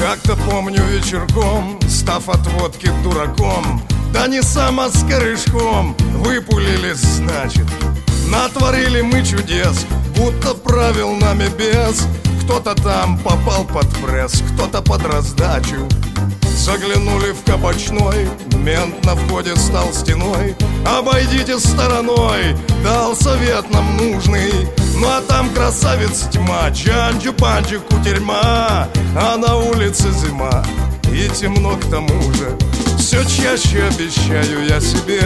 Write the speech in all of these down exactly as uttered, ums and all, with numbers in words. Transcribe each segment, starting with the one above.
Как-то помню вечерком, став от водки дураком, да не сам, а с корешком, выпулились, значит. Натворили мы чудес, будто правил нами бес. Кто-то там попал под пресс, кто-то под раздачу. Заглянули в кабачной, мент на входе стал стеной. Обойдите стороной, дал совет нам нужный. Ну а там красавец тьма, джанджу-панджу кутерьма, а на улице зима и темно к тому же. Все чаще обещаю я себе,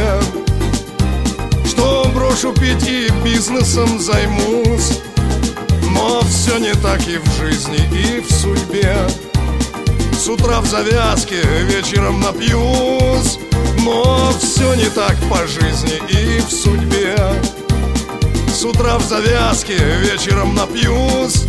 что брошу пить и бизнесом займусь. Но все не так и в жизни, и в судьбе. С утра в завязке, вечером напьюсь. Но все не так по жизни и в судьбе. С утра в завязке, вечером напьюсь.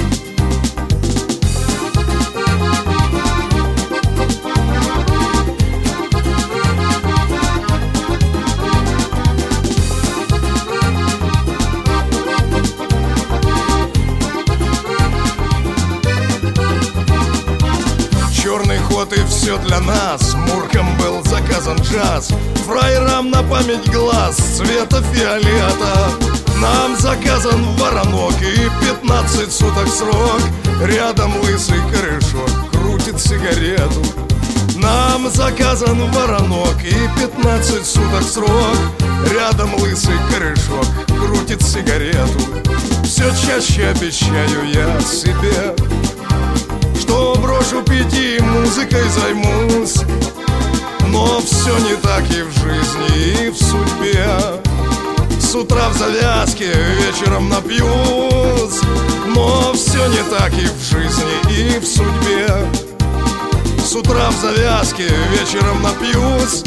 Черный ход и все для нас. Муркам был заказан джаз, фраерам на память глаз цвета фиолета. Нам заказан воронок и пятнадцать суток срок. Рядом лысый корешок крутит сигарету. Нам заказан воронок и пятнадцать суток срок. Рядом лысый корешок крутит сигарету. Все чаще обещаю я себе, что брошу пить и музыкой займусь. Но все не так и в жизни, и в судьбе. С утра в завязке, вечером напьюсь. Но все не так и в жизни, и в судьбе. С утра в завязке, вечером напьюсь.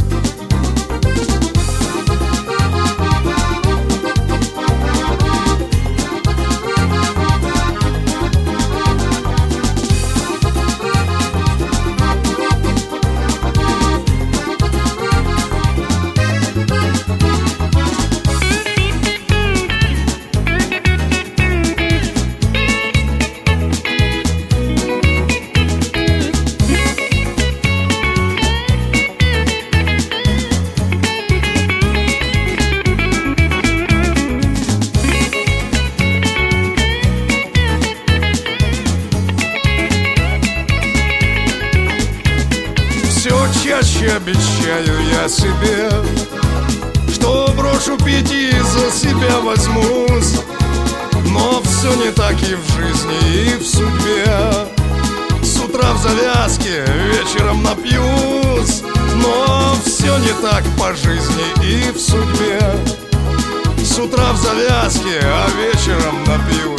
Чаще обещаю я себе, что брошу пить и за себя возьмусь. Но все не так и в жизни, и в судьбе. С утра в завязке, вечером напьюсь. Но все не так по жизни и в судьбе. С утра в завязке, а вечером напьюсь.